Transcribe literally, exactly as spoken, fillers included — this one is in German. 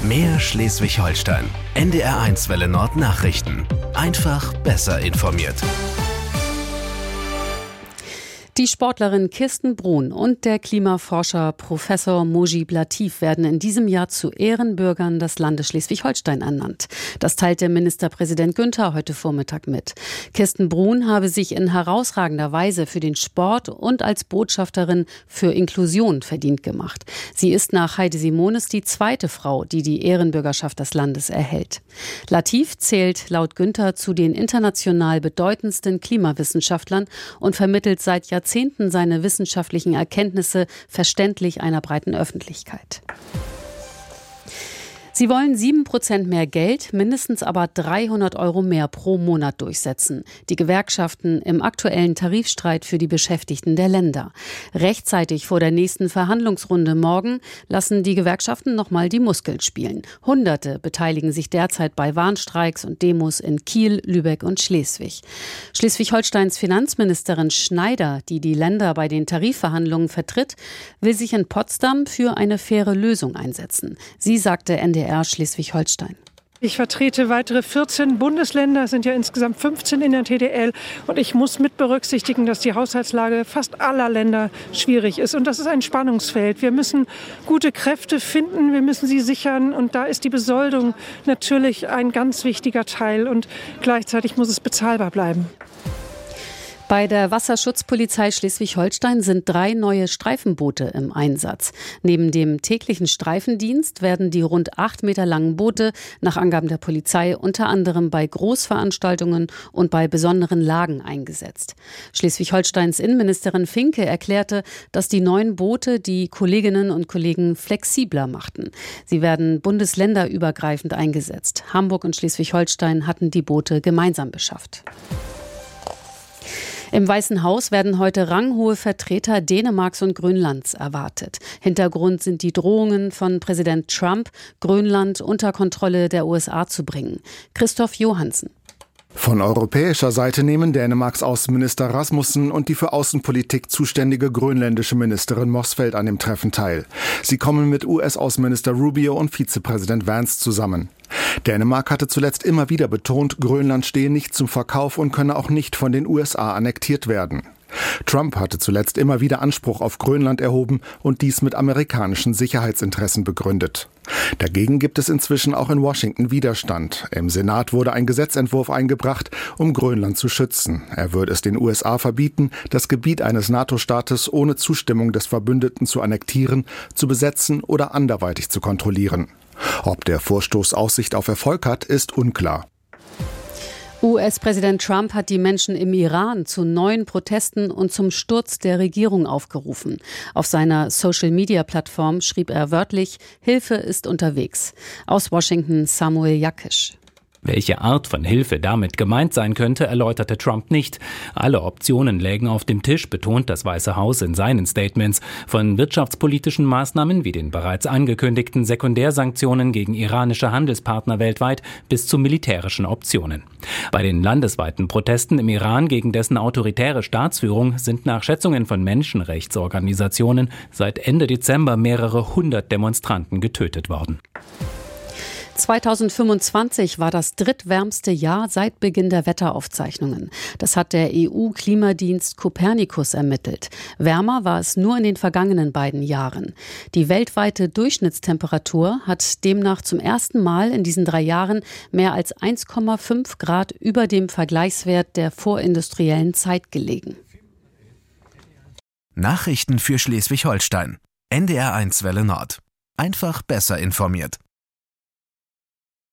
Mehr Schleswig-Holstein. N D R eins Welle Nord Nachrichten. Einfach besser informiert. Die Sportlerin Kirsten Bruhn und der Klimaforscher Professor Mojib Latif werden in diesem Jahr zu Ehrenbürgern des Landes Schleswig-Holstein ernannt. Das teilte Ministerpräsident Günther heute Vormittag mit. Kirsten Bruhn habe sich in herausragender Weise für den Sport und als Botschafterin für Inklusion verdient gemacht. Sie ist nach Heide Simonis die zweite Frau, die die Ehrenbürgerschaft des Landes erhält. Latif zählt laut Günther zu den international bedeutendsten Klimawissenschaftlern und vermittelt seit Jahrzehnten Jahrzehnten seine wissenschaftlichen Erkenntnisse verständlich einer breiten Öffentlichkeit. Sie wollen sieben Prozent mehr Geld, mindestens aber dreihundert Euro mehr pro Monat durchsetzen. Die Gewerkschaften im aktuellen Tarifstreit für die Beschäftigten der Länder. Rechtzeitig vor der nächsten Verhandlungsrunde morgen lassen die Gewerkschaften nochmal die Muskeln spielen. Hunderte beteiligen sich derzeit bei Warnstreiks und Demos in Kiel, Lübeck und Schleswig. Schleswig-Holsteins Finanzministerin Schneider, die die Länder bei den Tarifverhandlungen vertritt, will sich in Potsdam für eine faire Lösung einsetzen. Sie sagte N D R Schleswig-Holstein. Ich vertrete weitere vierzehn Bundesländer, es sind ja insgesamt fünfzehn in der T D L. Und ich muss mit berücksichtigen, dass die Haushaltslage fast aller Länder schwierig ist. Und das ist ein Spannungsfeld. Wir müssen gute Kräfte finden, wir müssen sie sichern. Und da ist die Besoldung natürlich ein ganz wichtiger Teil. Und gleichzeitig muss es bezahlbar bleiben. Bei der Wasserschutzpolizei Schleswig-Holstein sind drei neue Streifenboote im Einsatz. Neben dem täglichen Streifendienst werden die rund acht Meter langen Boote nach Angaben der Polizei unter anderem bei Großveranstaltungen und bei besonderen Lagen eingesetzt. Schleswig-Holsteins Innenministerin Finke erklärte, dass die neuen Boote die Kolleginnen und Kollegen flexibler machten. Sie werden bundesländerübergreifend eingesetzt. Hamburg und Schleswig-Holstein hatten die Boote gemeinsam beschafft. Im Weißen Haus werden heute ranghohe Vertreter Dänemarks und Grönlands erwartet. Hintergrund sind die Drohungen von Präsident Trump, Grönland unter Kontrolle der U S A zu bringen. Christoph Johansen. Von europäischer Seite nehmen Dänemarks Außenminister Rasmussen und die für Außenpolitik zuständige grönländische Ministerin Motzfeldt an dem Treffen teil. Sie kommen mit U S-Außenminister Rubio und Vizepräsident Vance zusammen. Dänemark hatte zuletzt immer wieder betont, Grönland stehe nicht zum Verkauf und könne auch nicht von den U S A annektiert werden. Trump hatte zuletzt immer wieder Anspruch auf Grönland erhoben und dies mit amerikanischen Sicherheitsinteressen begründet. Dagegen gibt es inzwischen auch in Washington Widerstand. Im Senat wurde ein Gesetzentwurf eingebracht, um Grönland zu schützen. Er würde es den U S A verbieten, das Gebiet eines NATO-Staates ohne Zustimmung des Verbündeten zu annektieren, zu besetzen oder anderweitig zu kontrollieren. Ob der Vorstoß Aussicht auf Erfolg hat, ist unklar. U S-Präsident Trump hat die Menschen im Iran zu neuen Protesten und zum Sturz der Regierung aufgerufen. Auf seiner Social-Media-Plattform schrieb er wörtlich, Hilfe ist unterwegs. Aus Washington Samuel Jakisch. Welche Art von Hilfe damit gemeint sein könnte, erläuterte Trump nicht. Alle Optionen lägen auf dem Tisch, betont das Weiße Haus in seinen Statements. Von wirtschaftspolitischen Maßnahmen wie den bereits angekündigten Sekundärsanktionen gegen iranische Handelspartner weltweit bis zu militärischen Optionen. Bei den landesweiten Protesten im Iran gegen dessen autoritäre Staatsführung sind nach Schätzungen von Menschenrechtsorganisationen seit Ende Dezember mehrere hundert Demonstranten getötet worden. zweitausendfünfundzwanzig war das drittwärmste Jahr seit Beginn der Wetteraufzeichnungen. Das hat der E U-Klimadienst Copernicus ermittelt. Wärmer war es nur in den vergangenen beiden Jahren. Die weltweite Durchschnittstemperatur hat demnach zum ersten Mal in diesen drei Jahren mehr als eins Komma fünf Grad über dem Vergleichswert der vorindustriellen Zeit gelegen. Nachrichten für Schleswig-Holstein. N D R eins Welle Nord. Einfach besser informiert.